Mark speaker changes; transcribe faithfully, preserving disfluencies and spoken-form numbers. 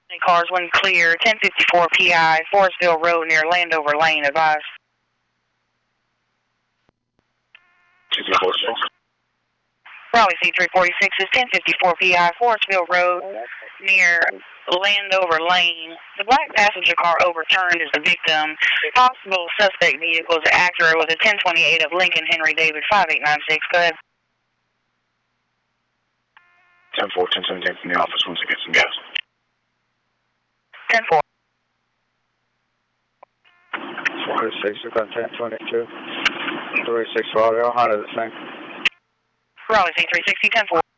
Speaker 1: Cars one clear, ten fifty-four P I, Forestville Road near Landover Lane, advised. Raleigh C three forty-six is ten fifty-four P I, Forestville Road near Landover Lane. The black passenger car overturned is the victim. Possible suspect vehicles are Acura with a ten twenty-eight of Lincoln Henry David five eight nine six. Go ahead.
Speaker 2: ten four, ten seventeen from the office once I get some gas.
Speaker 1: ten four.
Speaker 3: four six, we've got ten twenty-two. three six Raleigh, how does it say?
Speaker 1: Raleigh C three sixty, ten four.